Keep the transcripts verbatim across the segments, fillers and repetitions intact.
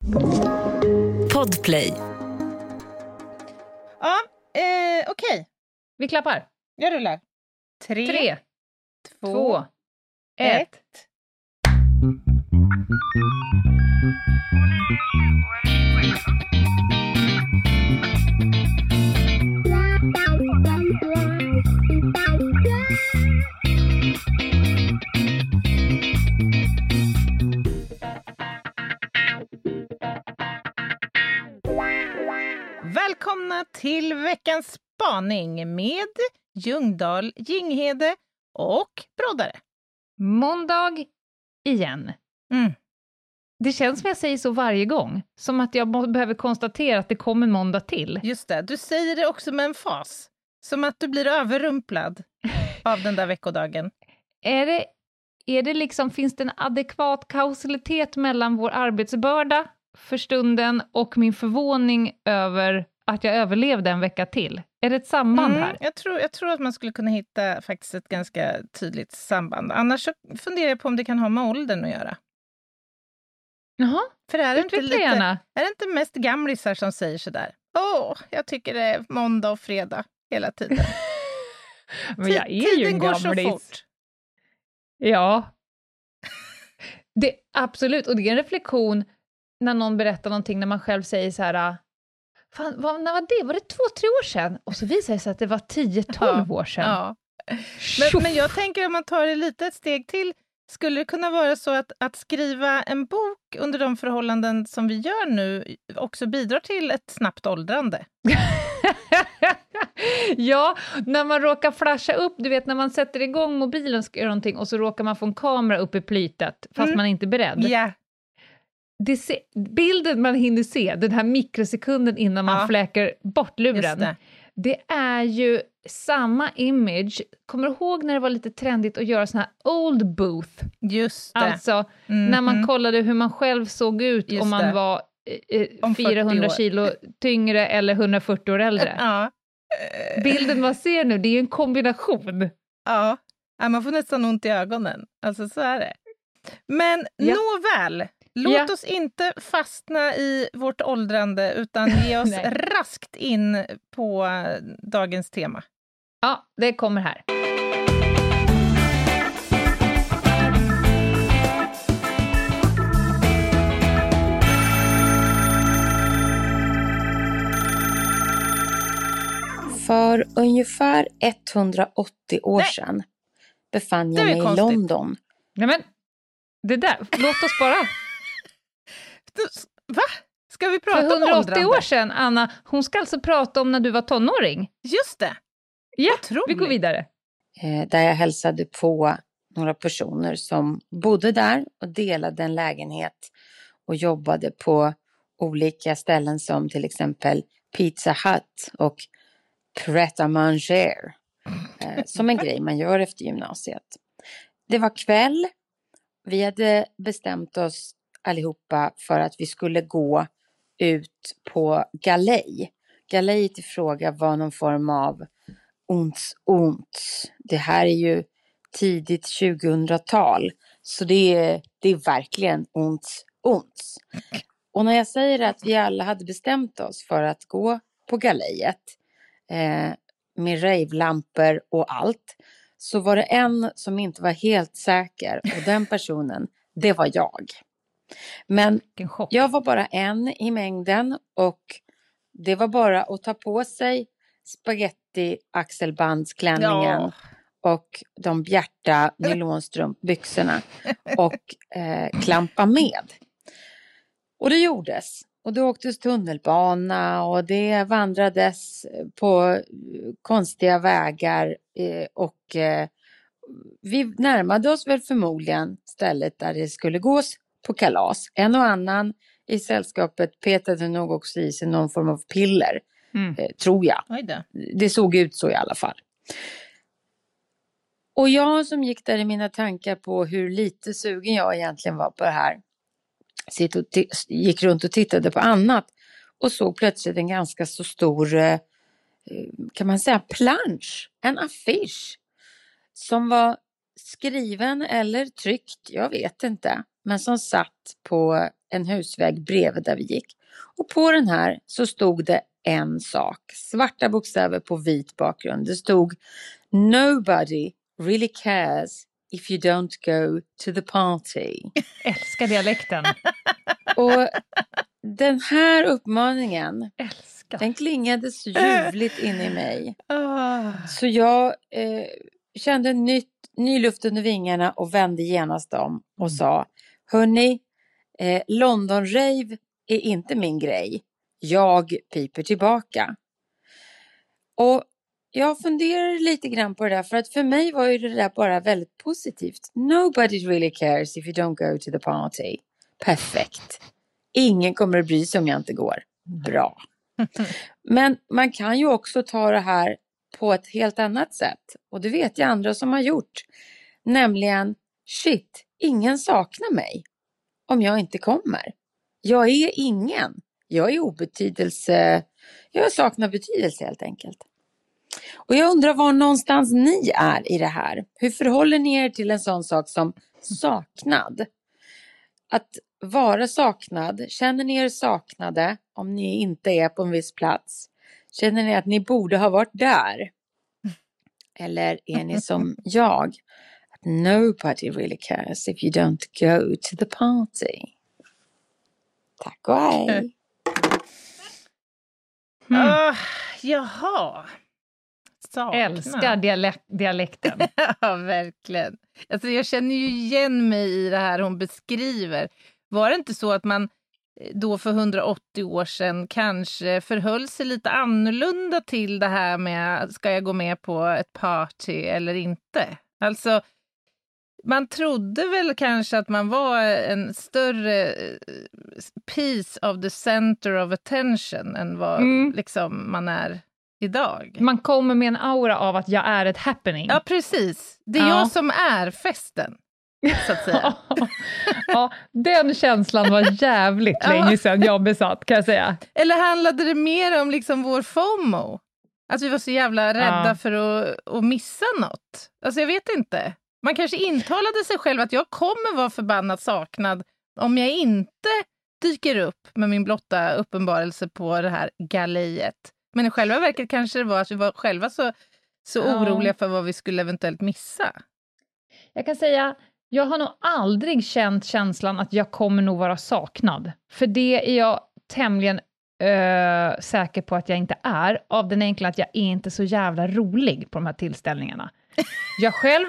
Podplay. Ja, eh, okej. Okay. Vi klappar. Jag rullar. Tre, Tre två, två, ett. ett. Välkomna till veckans spaning med Ljungdahl, Ginghede och Broddare. Måndag igen. Mm. Det känns som jag säger så varje gång. Som att jag må- behöver konstatera att det kommer måndag till. Just det, du säger det också med en fas. Som att du blir överrumplad av den där veckodagen. Är det, är det liksom, finns det en adekvat kausalitet mellan vår arbetsbörda för stunden och min förvåning över att jag överlevde en vecka till? Är det ett samband Mm, här? jag, tror, jag tror att man skulle kunna hitta faktiskt ett ganska tydligt samband. Annars så funderar jag på om det kan ha med åldern att göra. Jaha, För är det, inte utveckla lite, gärna. är det inte mest gamlisar som säger sådär? Åh, jag tycker det är måndag och fredag hela tiden. Men jag är ju Tiden en går så gamlis. fort. Ja. Det, absolut, och det är en reflektion när någon berättar någonting, när man själv säger så här: fan, vad, när var det? Var det två, tre år sedan? Och så visar det sig att det var tio, tolv år sedan. Ja. Men, men jag tänker om man tar det lite ett steg till, skulle det kunna vara så att, att skriva en bok under de förhållanden som vi gör nu också bidrar till ett snabbt åldrande? Ja, när man råkar flasha upp, du vet när man sätter igång mobilen och ska göra någonting och så råkar man få en kamera upp i plytet fast Mm. man är inte beredd. Ja. Det se, bilden man hinner se, den här mikrosekunden innan man Ja. fläker bort Just luren, det. det är ju samma image. Kommer du ihåg när det var lite trendigt att göra sån här old booth? Just det. Alltså Mhm. när man kollade hur man själv såg ut Just om man det. var eh, Om fyrtio fyrahundra år. kilo tyngre eller hundrafyrtio år äldre. Ja. Bilden man ser nu, det är ju en kombination. Ja. Ja, man får nästan ont i ögonen. Alltså så är det. Men Ja. nåväl, låt Ja. oss inte fastna i vårt åldrande utan ge oss Nej. raskt in på dagens tema. Ja, det kommer här. För ungefär etthundraåttio år Nej. sedan befann Det jag är mig i konstigt. London. Nej men, det där, låt oss bara. Va? Ska vi För prata om hundraåttio åldrande? år sedan, Anna, hon ska alltså prata om när du var tonåring. Just det. Ja, Otroligt. vi går vidare. Eh, där jag hälsade på några personer som bodde där och delade en lägenhet och jobbade på olika ställen som till exempel Pizza Hut och Pret à Manger. Eh, som en grej man gör efter gymnasiet. Det var kväll. Vi hade bestämt oss allihopa för att vi skulle gå ut på galej. Galejet i fråga var någon form av ont, ont. Det här är ju tidigt tjugohundratal. Så det är, det är verkligen ont, ont. Och när jag säger att vi alla hade bestämt oss för att gå på galejet eh, med rejvlampor och allt, så var det en som inte var helt säker, och den personen, det var jag. Men Vilken chock. jag var bara en i mängden och det var bara att ta på sig spaghetti axelbandsklänningen Ja. och de bjärta nylonstrumpbyxorna och eh, klampa med. Och det gjordes. Och det åktes tunnelbana och det vandrades på konstiga vägar eh, och eh, vi närmade oss väl förmodligen stället där det skulle gås på kalas. En och annan i sällskapet petade nog också i sig någon form av piller, Mm. eh, tror jag. Oj då. Det såg ut så i alla fall. Och jag som gick där i mina tankar på hur lite sugen jag egentligen var på det här, sitt och t- gick runt och tittade på annat och såg plötsligt en ganska så stor, eh, kan man säga, plansch, en affisch som var skriven eller tryckt, jag vet inte, men som satt på en husvägg bredvid där vi gick. Och på den här så stod det en sak. Svarta bokstäver på vit bakgrund. Det stod Nobody really cares if you don't go to the party. Älskar dialekten. Och den här uppmaningen, Älskar. den klingade så ljuvligt in i mig. Oh. Så jag eh, kände nytt, ny luft under vingarna och vände genast om och sa, hörni, eh, London Rave är inte min grej. Jag piper tillbaka. Och jag funderar lite grann på det där, för att för mig var ju det där bara väldigt positivt. Nobody really cares if you don't go to the party. Perfekt. Ingen kommer att bry sig om jag inte går. Bra. Men man kan ju också ta det här på ett helt annat sätt. Och det vet jag andra som har gjort. Nämligen, shit, ingen saknar mig om jag inte kommer. Jag är ingen. Jag är obetydelse. Jag saknar betydelse helt enkelt. Och jag undrar var någonstans ni är i det här. Hur förhåller ni er till en sån sak som saknad? Att vara saknad. Känner ni er saknade om ni inte är på en viss plats? Känner ni att ni borde ha varit där? Eller är ni som jag? Nobody really cares if you don't go to the party. Tack och hej. Mm. Oh, jaha. Sakna. Älskar dialek- dialekten. Ja, verkligen. Alltså, jag känner ju igen mig i det här hon beskriver. Var det inte så att man då för hundraåttio år sedan kanske förhöll sig lite annorlunda till det här med, ska jag gå med på ett party eller inte? Alltså, man trodde väl kanske att man var en större piece of the center of attention än vad mm. liksom man är idag. Man kommer med en aura av att jag är ett happening. Ja, precis. Det är ja. jag som är festen, så att säga. Ja, den känslan var jävligt ja. länge sedan jag besatt, kan jag säga. Eller handlade det mer om liksom vår FOMO? Att vi var så jävla rädda ja. för att, att missa något. Alltså jag vet inte. Man kanske intalade sig själv att jag kommer vara förbannat saknad om jag inte dyker upp med min blotta uppenbarelse på det här galleriet. Men i själva verket kanske det var att vi var själva så, så ja. oroliga för vad vi skulle eventuellt missa. Jag kan säga, jag har nog aldrig känt känslan att jag kommer nog vara saknad. För det är jag tämligen äh, säker på att jag inte är. Av den enkla att jag är inte så jävla rolig på de här tillställningarna. Jag själv,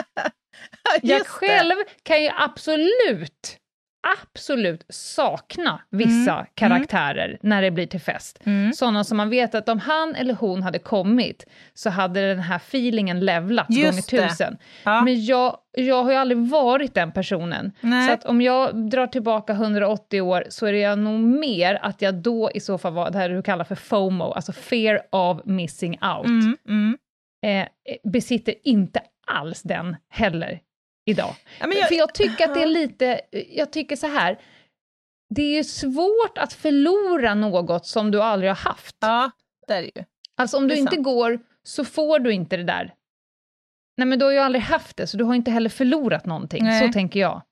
jag själv kan ju absolut, absolut sakna vissa mm. karaktärer mm. när det blir till fest. Mm. Sådana som man vet att om han eller hon hade kommit så hade den här feelingen levlat gånger tusen. Ja. Men jag, jag har ju aldrig varit den personen. Nej. Så att om jag drar tillbaka hundraåttio år så är det nog mer att jag då i så fall var det här du kallar för FOMO, alltså fear of missing out. Mm. Mm. Eh, besitter inte alls den heller idag. Ja, men jag, För jag tycker att det är lite, jag tycker så här, det är ju svårt att förlora något som du aldrig har haft. Ja, det är det ju. Alltså om du inte går så får du inte det där. Nej, men du har ju aldrig haft det, så du har inte heller förlorat någonting. Nej. Så tänker jag.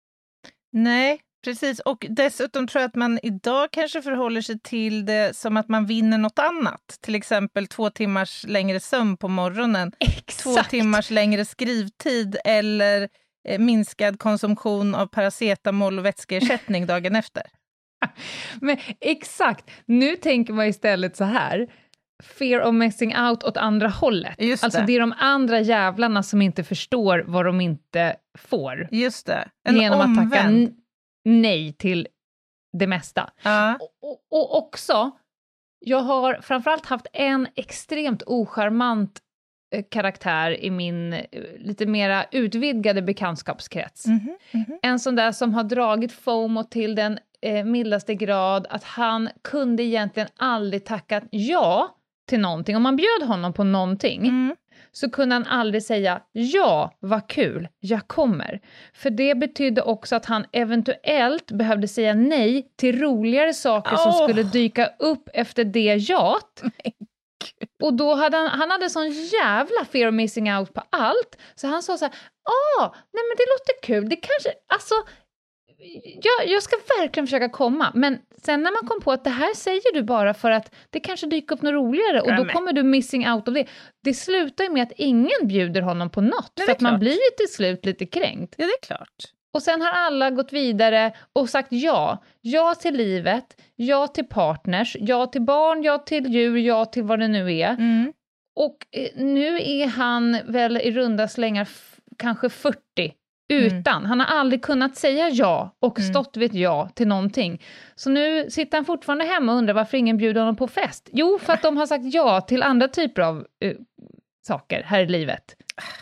Nej, precis. Och dessutom tror jag att man idag kanske förhåller sig till det som att man vinner något annat. Till exempel två timmars längre sömn på morgonen. Exakt. Två timmars längre skrivtid eller eh, minskad konsumtion av paracetamol och vätskeersättning dagen efter. Men exakt. Nu tänker man istället så här. Fear of missing out åt andra hållet. Just det. Alltså det är de andra jävlarna som inte förstår vad de inte får. Just det. En genom omvänd. att tacka n- nej till det mesta. Uh. Och, och också, jag har framförallt haft en extremt ocharmant eh, karaktär i min eh, lite mera utvidgade bekantskapskrets. Mm-hmm. Mm-hmm. En sån där som har dragit FOMO till den eh, mildaste grad att han kunde egentligen aldrig tacka ja till någonting. Om man bjöd honom på någonting mm. så kunde han aldrig säga ja, vad kul, jag kommer. För det betydde också att han eventuellt behövde säga nej till roligare saker oh. som skulle dyka upp efter det jat. Och då hade han, han hade sån jävla fear of missing out på allt. Så han sa så här, ah, nej men det låter kul, det kanske, alltså jag, jag ska verkligen försöka komma. Men sen när man kom på att det här säger du bara för att det kanske dyker upp något roligare. Och då kommer du missing out av det. Det slutar ju med att ingen bjuder honom på något. Nej, för att klart. man blir ju till slut lite kränkt. Ja, det är klart. Och sen har alla gått vidare och sagt ja. Ja till livet, ja till partners, ja till barn, ja till djur, ja till vad det nu är. Mm. Och eh, nu är han väl i runda slängar f- kanske fyrtio utan. Mm. Han har aldrig kunnat säga ja och mm. stått vid ett ja till någonting. Så nu sitter han fortfarande hemma och undrar varför ingen bjuder honom på fest. Jo, för att de har sagt ja till andra typer av uh, saker här i livet.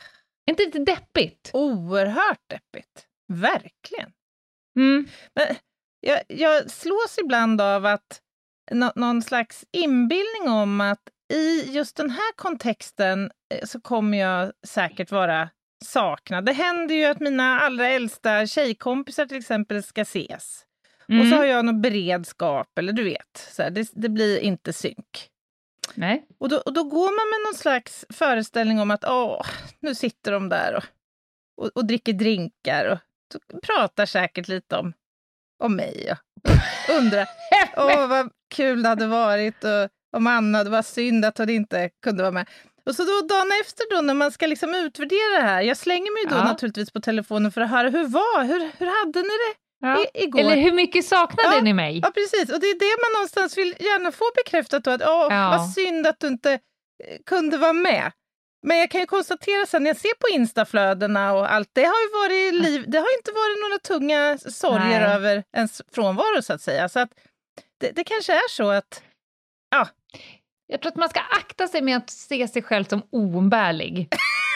Är inte lite deppigt? Oerhört deppigt. Verkligen. Mm. Men jag, jag slås ibland av att nå, någon slags inbildning om att i just den här kontexten så kommer jag säkert vara saknad. Det händer ju att mina allra äldsta tjejkompisar till exempel ska ses. Mm. Och så har jag någon beredskap, eller du vet, så här, det, det blir inte synk. Nej. Och då, och då går man med någon slags föreställning om att åh, nu sitter de där och, och, och dricker drinkar och pratar säkert lite om, om mig och undrar åh, vad kul det hade varit och om Anna, det var synd att hon inte kunde vara med. Och så då dagen efter då när man ska liksom utvärdera det här, jag slänger mig då ja. naturligtvis på telefonen för att höra hur var, hur, hur hade ni det ja. i, igår? Eller hur mycket saknade ja, ni mig? Ja, precis. Och det är det man någonstans vill gärna få bekräftat då, att åh, ja. vad synd att du inte kunde vara med. Men jag kan ju konstatera sen när jag ser på instaflödena och allt, det har ju varit liv, det har inte varit några tunga sorger Nej. över ens frånvaro så att säga. Så att det, det kanske är så att, ja. Jag tror att man ska akta sig med att se sig själv som oumbärlig.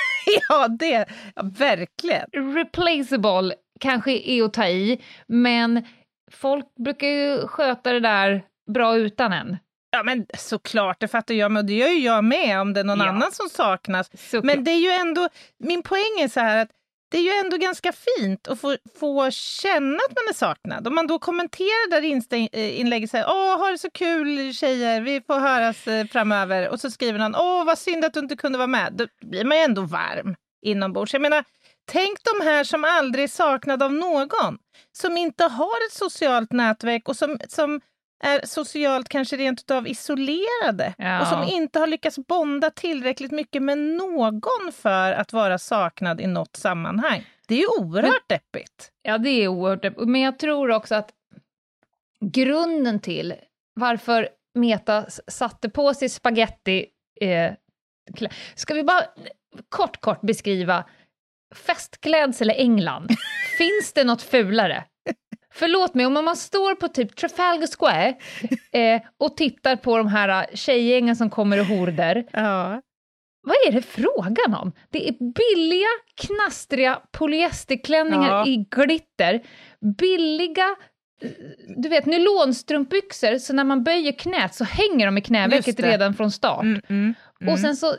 ja, det, ja, verkligen. Replaceable kanske är att ta i, men folk brukar ju sköta det där bra utan en. Ja, men såklart, det fattar jag, men det gör ju jag med om det är någon ja. annan som saknas. Såklart. Men det är ju ändå, min poäng är så här att det är ju ändå ganska fint att få, få känna att man är saknad. Om man då kommenterar där Insta-inlägget säger åh, har det så kul tjejer, vi får höras framöver. Och så skriver någon, åh, vad synd att du inte kunde vara med. Då blir man ju ändå varm inombords. Jag menar, tänk de här som aldrig är saknad av någon. Som inte har ett socialt nätverk och som... som är socialt kanske rent utav isolerade ja. och som inte har lyckats bonda tillräckligt mycket med någon för att vara saknad i något sammanhang. Det är ju oerhört men, deppigt. Ja, det är oerhört deppigt. Men jag tror också att grunden till varför Meta satte på sig spaghetti eh, ska vi bara kort kort beskriva festklädsel i England. Finns det något fulare? Förlåt mig, om man står på typ Trafalgar Square eh, och tittar på de här tjejgängen som kommer i horder. Ja. Vad är det frågan om? Det är billiga, knastriga polyesterklänningar ja. i glitter. Billiga, du vet, nylonstrumpbyxor. Så när man böjer knät så hänger de i knävecket redan från start. Mm, mm, mm. Och sen så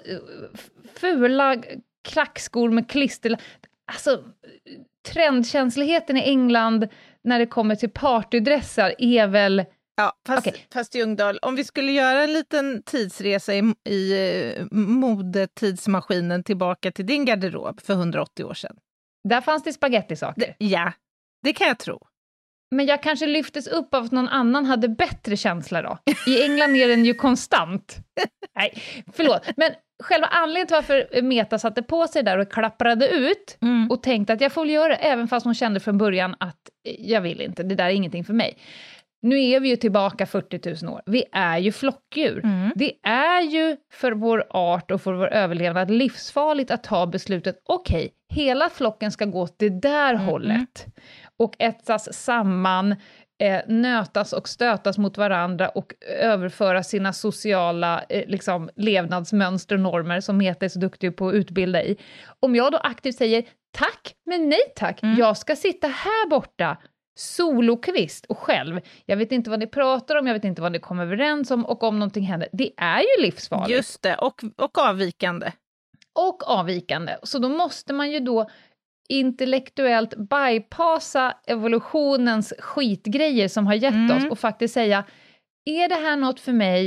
fula klackskor med klister. Alltså... Trendkänsligheten i England när det kommer till partydressar är väl... Ja, fast, okay. fast Ljungdahl, om vi skulle göra en liten tidsresa i, i uh, modetidsmaskinen tillbaka till din garderob för hundraåttio år sedan. Där fanns det spagettisaker. Det, ja, det kan jag tro. Men jag kanske lyftes upp av att någon annan hade bättre känsla då. I England är den ju konstant. Nej, förlåt. Men själva anledningen till varför Meta satte på sig där och klapprade ut mm. och tänkte att jag får göra det, även fast hon kände från början att jag vill inte, det där är ingenting för mig. Nu är vi ju tillbaka fyrtio tusen år. Vi är ju flockdjur. Mm. Det är ju för vår art och för vår överlevnad livsfarligt att ta beslutet, okej, okay, hela flocken ska gå till det där mm. hållet. Och etsas samman, eh, nötas och stötas mot varandra och överföra sina sociala eh, liksom, levnadsmönster och normer som Meta är så duktig på att utbilda i. Om jag då aktivt säger tack, men nej tack, mm. jag ska sitta här borta solokvist och själv. Jag vet inte vad ni pratar om, jag vet inte vad ni kommer överens om och om någonting händer. Det är ju livsfarligt. Just det, och, och avvikande. Och avvikande. Så då måste man ju då intellektuellt bypassa evolutionens skitgrejer som har gett mm. oss och faktiskt säga, är det här något för mig?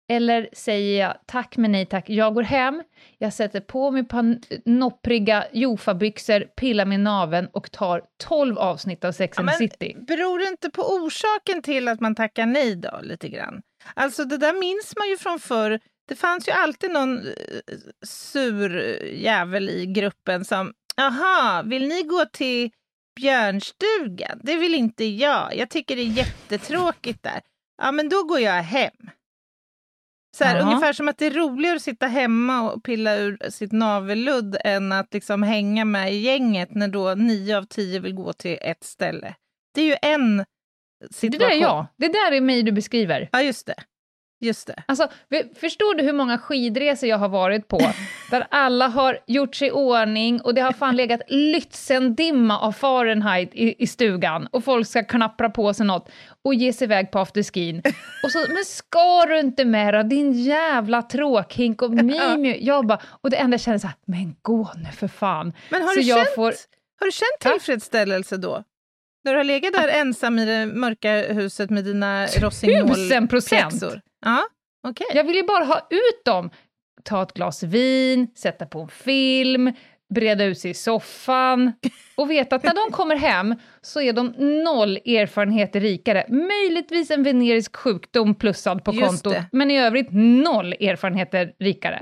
Eller säger jag tack men nej tack, jag går hem, jag sätter på mig pan- noppriga jofabyxor, pillar med naveln och tar tolv avsnitt av Sex and the City. Beror det inte på orsaken till att man tackar nej då, lite grann? Alltså det där minns man ju från förr. Det fanns ju alltid någon sur jävel i gruppen som, aha, vill ni gå till björnstugan? Det vill inte jag. Jag tycker det är jättetråkigt där. Ja, men då går jag hem. Så här, ungefär som att det är roligare att sitta hemma och pilla ur sitt navelludd än att liksom hänga med i gänget när då nio av tio vill gå till ett ställe. Det är ju en situation. Det där är jag. Det där är mig du beskriver. Ja, just det. Just det. Alltså, förstår du hur många skidresor jag har varit på där alla har gjort sig i ordning och det har fan legat Lützendimma av Fahrenheit i, i stugan och folk ska knappra på sig något och ge sig iväg på afterskin. Och så, men ska du inte med då, din jävla tråkhink och mimi. Jag bara, och det enda jag känner så här, men gå nu för fan. Men har så du, jag känt, får... har du känt tillfredsställelse då? När du har legat där ensam i det mörka huset med dina Rossignol-pjäxor. Ja, okej. Okay. Jag vill ju bara ha ut dem. Ta ett glas vin, sätta på en film, breda ut sig i soffan och veta att när de kommer hem så är de noll erfarenheter rikare. Möjligtvis en venerisk sjukdom plussad på Just kontot, det. men i övrigt noll erfarenheter rikare.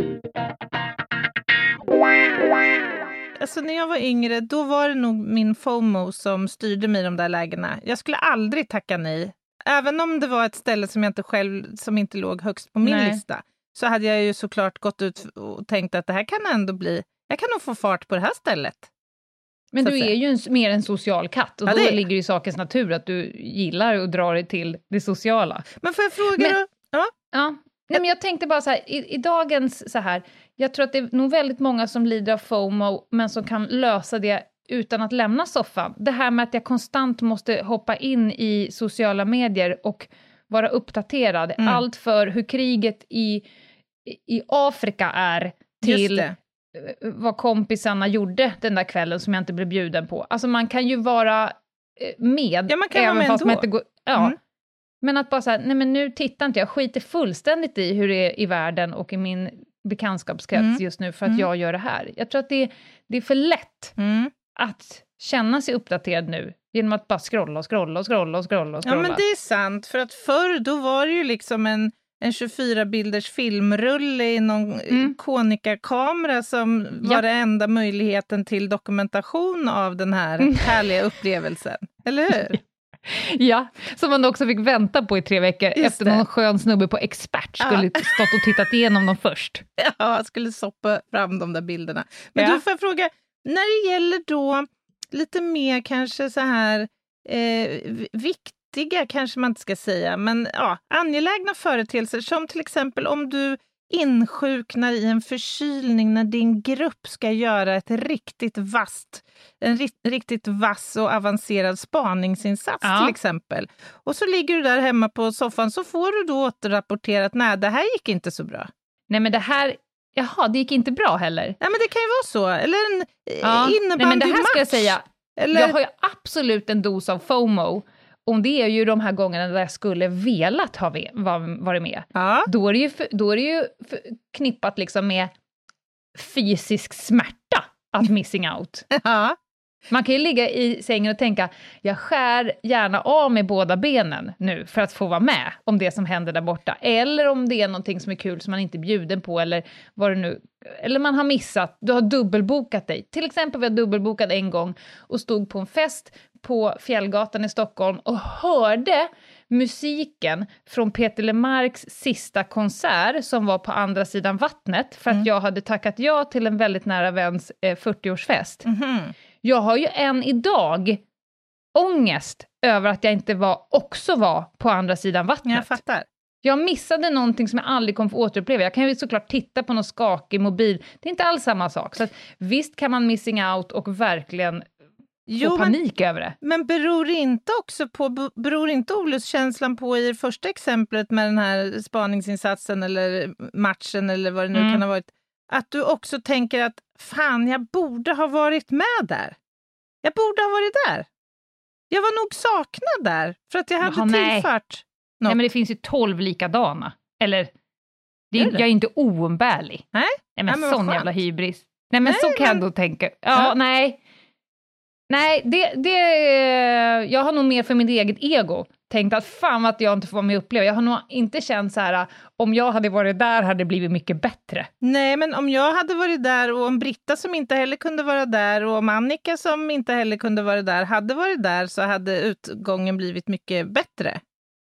Alltså när jag var yngre, då var det nog min FOMO som styrde mig i de där lägena. Jag skulle aldrig tacka nej. Även om det var ett ställe som jag inte själv, som inte låg högst på min nej. lista, så hade jag ju såklart gått ut och tänkt att det här kan ändå bli, jag kan nog få fart på det här stället. Men så du är ju en, mer en social katt och ja, då det... ligger det i sakens natur att du gillar att dra dig till det sociala. Men får jag fråga men, då? Ja. ja. Nej, men jag tänkte bara så här, i, i dagens så här, jag tror att det är nog väldigt många som lider av FOMO men som kan lösa det utan att lämna soffan. Det här med att jag konstant måste hoppa in i sociala medier och vara uppdaterad. Mm. Allt för hur kriget i, i Afrika är till vad kompisarna gjorde den där kvällen som jag inte blev bjuden på. Alltså man kan ju vara med. Ja, man kan även vara med fast ändå. man inte går, ja. Mm. Men att bara säga, nej men nu tittar inte jag, skiter fullständigt i hur det är i världen och i min bekantskapskrets mm. just nu för att mm. jag gör det här. Jag tror att det, det är för lätt mm. att känna sig uppdaterad nu genom att bara scrolla och scrolla och scrolla och scrolla och scrolla. Ja, men det är sant, för att förr då var det ju liksom en, en tjugofyra-bilders filmrulle i någon mm. Konica-kamera som ja. var det enda möjligheten till dokumentation av den här mm. härliga upplevelsen. Eller hur? Ja, som man också fick vänta på i tre veckor Just efter det. Någon skön snubbe på expert skulle ja. stått och tittat igenom dem först. Ja, skulle soppa fram de där bilderna. Men ja. du får jag fråga, när det gäller då lite mer kanske så här eh, viktiga kanske man inte ska säga, men ja, angelägna företeelser som till exempel om du insjuknar i en förkylning när din grupp ska göra ett riktigt vasst, en ri- riktigt vass och avancerad spaningsinsats ja. till exempel. Och så ligger du där hemma på soffan så får du då återrapporterat, nej det här gick inte så bra. Nej men det här, jaha det gick inte bra heller. Nej men det kan ju vara så, eller en ja. innebandymatch. Nej men det här ska jag säga, eller... jag har ju absolut en dos av FOMO. Om det är ju de här gångerna där jag skulle velat ha varit med. Ja. Då är det ju, för, då är det ju knippat liksom med fysisk smärta att missing out. Ja. Man kan ju ligga i sängen och tänka, jag skär gärna av med båda benen nu för att få vara med om det som händer där borta. Eller om det är någonting som är kul som man inte är bjuden på eller vad det nu, eller man har missat, du har dubbelbokat dig. Till exempel vi har dubbelbokat en gång och stod på en fest på Fjällgatan i Stockholm och hörde musiken från Peter Lemarks sista konsert som var på andra sidan vattnet för att mm. jag hade tackat ja till en väldigt nära väns eh, fyrtioårsfest. Mm-hmm. Jag har ju än idag ångest över att jag inte var, också var på andra sidan vattnet. Jag fattar. Jag missade någonting som jag aldrig kommer få återuppleva. Jag kan ju såklart titta på någon skakig mobil. Det är inte alls samma sak. Så att, visst kan man missing out och verkligen jo, få panik men, över det. Men beror inte också på, beror inte olustkänslan på i det första exemplet med den här spaningsinsatsen eller matchen eller vad det nu mm. kan ha varit, att du också tänker att fan, jag borde ha varit med där. Jag borde ha varit där. Jag var nog saknad där för att jag hade Jaha, tillfört nej. något. Nej, men det finns ju tolv likadana. Eller Det är, jag är inte oumbärlig. Nej, nej men, nej, men sån jävla hybris. Nej, men nej, så kan men... jag då tänka. Ja, ja. nej. Nej, det, det... Jag har nog mer för mitt eget ego tänkt att fan att jag inte får vara med och uppleva. Jag har nog inte känt så här, om jag hade varit där hade det blivit mycket bättre. Nej, men om jag hade varit där och om Britta som inte heller kunde vara där och om Annika som inte heller kunde vara där hade varit där så hade utgången blivit mycket bättre.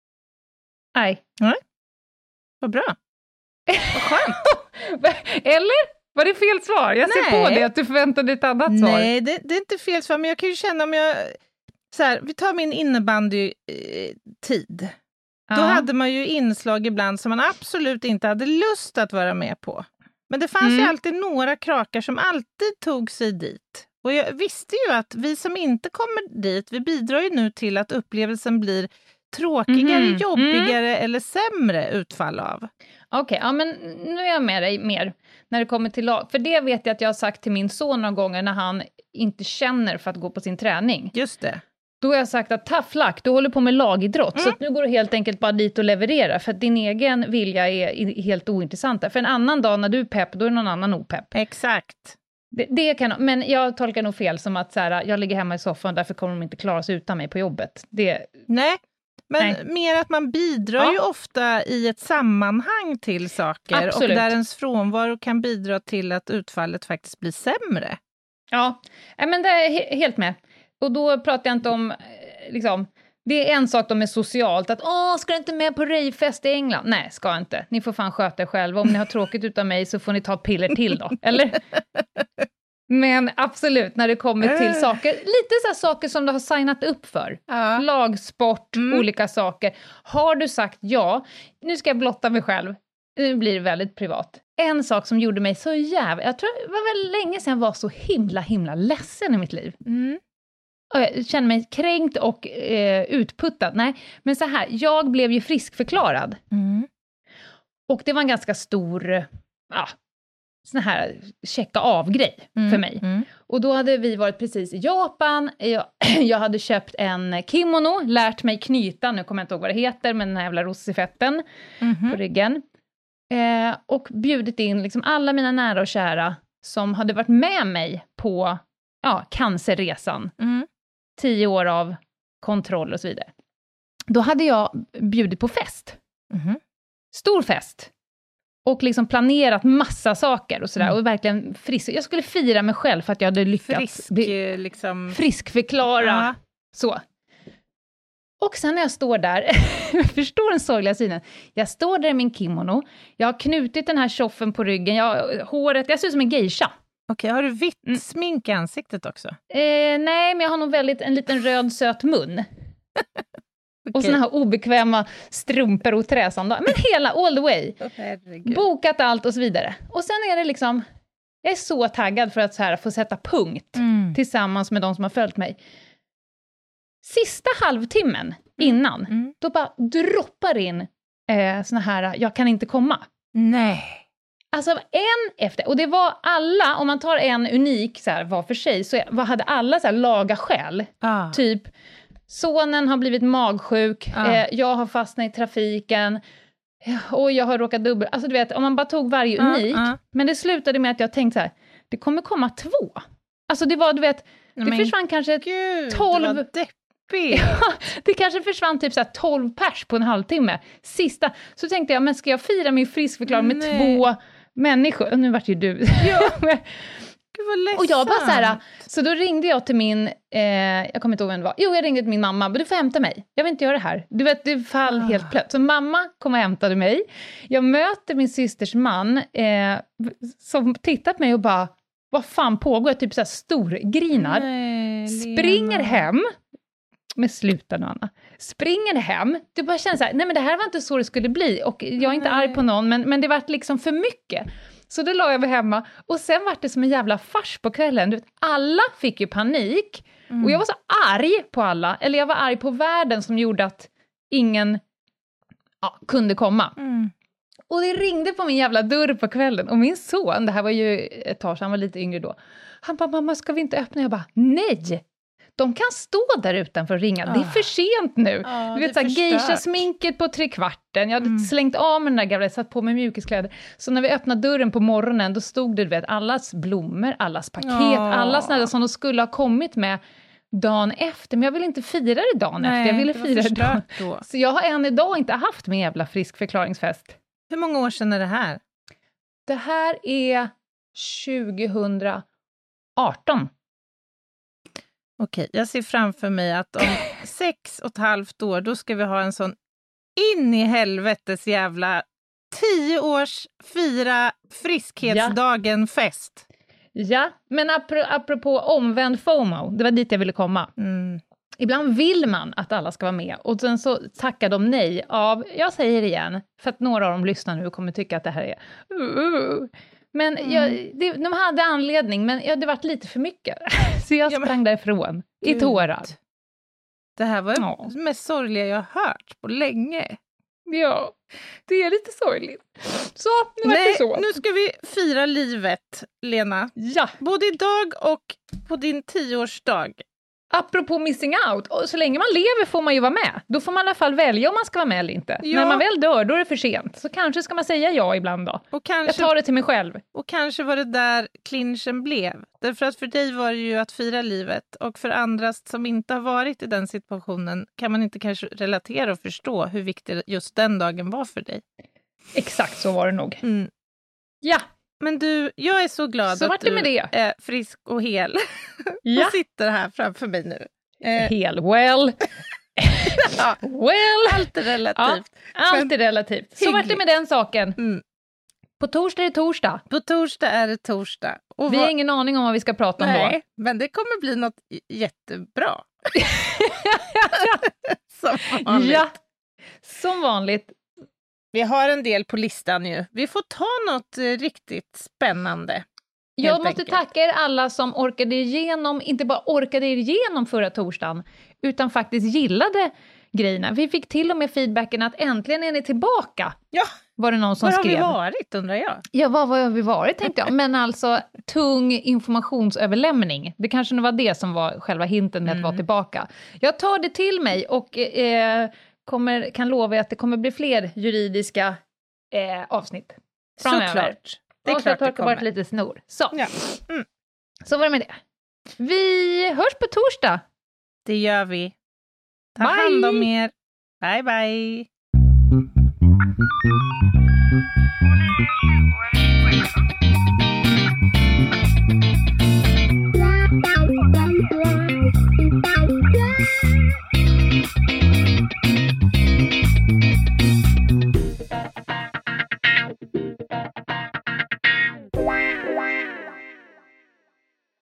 Nej. Nej. Vad bra. Vad skönt. Eller? Var det fel svar? Jag ser Nej. på det att du förväntade ett annat svar. Nej, det, det är inte fel svar, men jag kan ju känna om jag... Så här, vi tar min innebandy-tid. Eh, ja. Då hade man ju inslag ibland som man absolut inte hade lust att vara med på. Men det fanns mm. ju alltid några krakar som alltid tog sig dit. Och jag visste ju att vi som inte kommer dit, vi bidrar ju nu till att upplevelsen blir tråkigare, mm. jobbigare mm. eller sämre utfall av. Okej, okay, ja men nu är jag med dig mer när det kommer till lag. För det vet jag att jag har sagt till min son några gånger när han inte känner för att gå på sin träning. Just det. Då har jag sagt att tough luck, du håller på med lagidrott. Mm. Så att nu går du helt enkelt bara dit och leverera. För att din egen vilja är helt ointressant. För en annan dag när du är pepp, då är någon annan opepp. Exakt. Det, det kan, men jag tolkar nog fel som att så här, jag ligger hemma i soffan, därför kommer de inte klara sig utan mig på jobbet. Det... Nej. Men Nej. mer att man bidrar ja. ju ofta i ett sammanhang till saker. Absolut. Och där ens frånvaro kan bidra till att utfallet faktiskt blir sämre. Ja, men det är he- helt med. Och då pratar jag inte om, liksom, det är en sak de är socialt. Att, åh, ska du inte med på rejfest i England? Nej, ska jag inte. Ni får fan sköta er själva. Om ni har tråkigt utan mig så får ni ta ett piller till då. Eller? Men absolut, när det kommer till saker, lite så här saker som du har signat upp för. Ja. Lagsport, mm. olika saker. Har du sagt ja, nu ska jag blotta mig själv. Nu blir det väldigt privat. En sak som gjorde mig så jävla... Jag tror det var väl länge sedan jag var så himla, himla ledsen i mitt liv. Mm. Och jag kände mig kränkt och eh, utputtad. Nej, men så här, jag blev ju friskförklarad. Mm. Och det var en ganska stor... Ja, sån här checka av-grej mm. för mig. Mm. Och då hade vi varit precis i Japan. Jag, jag hade köpt en kimono, lärt mig knyta. Nu kommer jag inte ihåg vad det heter, men den här jävla rossifetten mm. på ryggen. Eh, och bjudit in liksom alla mina nära och kära som hade varit med mig på ja, cancerresan. Mm. Tio år av kontroll och så vidare. Då hade jag bjudit på fest. Mm. Stor fest. Och liksom planerat massa saker och sådär. Mm. Och verkligen frisk. Jag skulle fira mig själv för att jag hade lyckats. Frisk, bli, liksom... friskförklara. Ja. Så. Och sen när jag står där, jag förstår den sorgliga synen. Jag står där i min kimono. Jag har knutit den här tjoffen på ryggen. Jag, håret, jag ser ut som en geisha. Okej, har du vitt mm. smink i ansiktet också? Eh, nej, men jag har nog väldigt en liten röd söt mun. Okay. Och såna här obekväma strumpor och träsandar. Men hela, all the way. Oh, bokat allt och så vidare. Och sen är det liksom, jag är så taggad för att så här få sätta punkt. Mm. Tillsammans med de som har följt mig. Sista halvtimmen mm. innan, mm. då bara droppar in eh, såna här, jag kan inte komma. Nej. Alltså en efter, och det var alla, om man tar en unik så här, var för sig, så vad hade alla så här laga skäl. Ah. Typ, sonen har blivit magsjuk, ah. eh, jag har fastnat i trafiken, och jag har råkat dubbel. Alltså du vet, om man bara tog varje ah, unik, ah. men det slutade med att jag tänkte så här, det kommer komma två. Alltså det var, du vet, det men försvann kanske Gud, tolv... vad deppigt. Ja, det kanske försvann typ så här tolv pers på en halvtimme. Sista, så tänkte jag, men ska jag fira min friskförklaring med Nej. två människor? Och nu vart ju du. Ja. Gud vad ledsamt. Och jag bara så här, så då ringde jag till min, eh, jag kommer inte ihåg vem det var. Jo, jag ringde till min mamma, men du får hämta mig. Jag vill inte göra det här. Du vet, det fall ah. helt plötsligt. Så mamma kom och hämtade mig. Jag möter min systers man, eh, som tittar på mig och bara, vad fan pågår? Jag typ så här storgrinar. Nej, springer hem. Men sluta nu, Anna. Springer hem. Du bara känner så här, nej men det här var inte så det skulle bli. Och jag är inte nej. arg på någon, men, men det var liksom för mycket. Så då la jag mig hemma. Och sen var det som en jävla fars på kvällen. Du vet, alla fick ju panik. Mm. Och jag var så arg på alla. Eller jag var arg på världen som gjorde att ingen ja, kunde komma. Mm. Och det ringde på min jävla dörr på kvällen. Och min son, det här var ju ett tag, han var lite yngre då. Han bara, mamma ska vi inte öppna? Jag bara, nej! de kan stå där utanför och ringa. Oh. Det är för sent nu. Oh, du vet, så geisha-sminket på tre kvarten. Jag hade mm. slängt av med den där gamla, satt på mig mjukiskläder. Så när vi öppnade dörren på morgonen, då stod det, du vet, allas blommor, allas paket, oh. alla sådana som de skulle ha kommit med dagen efter. Men jag vill inte fira det dagen Nej, efter. Jag ville det fira det dagen. Då. Så jag har än idag inte haft min jävla friskförklaringsfest. Hur många år sedan är det här? Det här är tjugohundraarton. Okej, jag ser framför mig att om sex och ett halvt år, då ska vi ha en sån in i helvetes jävla tio års fira friskhetsdagen-fest. Ja, men apro- apropå omvänd FOMO, det var dit jag ville komma. Mm. Ibland vill man att alla ska vara med och sen så tackar de nej av, jag säger det igen, för att några av dem lyssnar nu och kommer tycka att det här är... Uh, men mm. jag, det, de hade anledning, men ja, det varit lite för mycket. Så jag sprang ja, men, därifrån, i Gud. tårar. Det här var ja. det mest sorgliga jag har hört på länge. Ja, det är lite sorgligt. Så, nu Nej, det så. Nu ska vi fira livet, Lena. Ja. Både idag och på din tioårsdag. Apropå missing out, och så länge man lever får man ju vara med. Då får man i alla fall välja om man ska vara med eller inte. Ja. När man väl dör, då är det för sent. Så kanske ska man säga ja ibland då. Och kanske, jag tar det till mig själv. Och kanske var det där clinchen blev. Därför att för dig var det ju att fira livet. Och för andra som inte har varit i den situationen kan man inte kanske relatera och förstå hur viktig just den dagen var för dig. Exakt så var det nog. Mm. Ja. Men du, jag är så glad så att du det. är frisk och hel. Ja. Och sitter här framför mig nu. Eh. Hel, well. ja. well. Allt är relativt. Ja, allt är relativt. Så vart det med den saken. Mm. På torsdag är det torsdag. På torsdag är det torsdag. Och vi har ingen aning om vad vi ska prata om Nej, då. Men det kommer bli något jättebra. Som vanligt. Ja, som vanligt. Vi har en del på listan ju. Vi får ta något eh, riktigt spännande. Jag måste enkelt. tacka er alla som orkade igenom, inte bara orkade igenom förra torsdagen, utan faktiskt gillade grejerna. Vi fick till och med feedbacken att äntligen är ni tillbaka. Ja, var det någon som var skrev. Var har vi varit, undrar jag? Ja, var, var har vi varit, tänkte jag. Men alltså, tung informationsöverlämning. Det kanske var det som var själva hinten med mm. att vara tillbaka. Jag tar det till mig och... Eh, Kommer, kan lova att det kommer bli fler juridiska eh, avsnitt framöver. Såklart. Det är och klart det kommer. Bort lite snor. Så. Ja. Mm. Så var det med det. Vi hörs på torsdag. Det gör vi. Ta bye. hand om er. Bye, bye.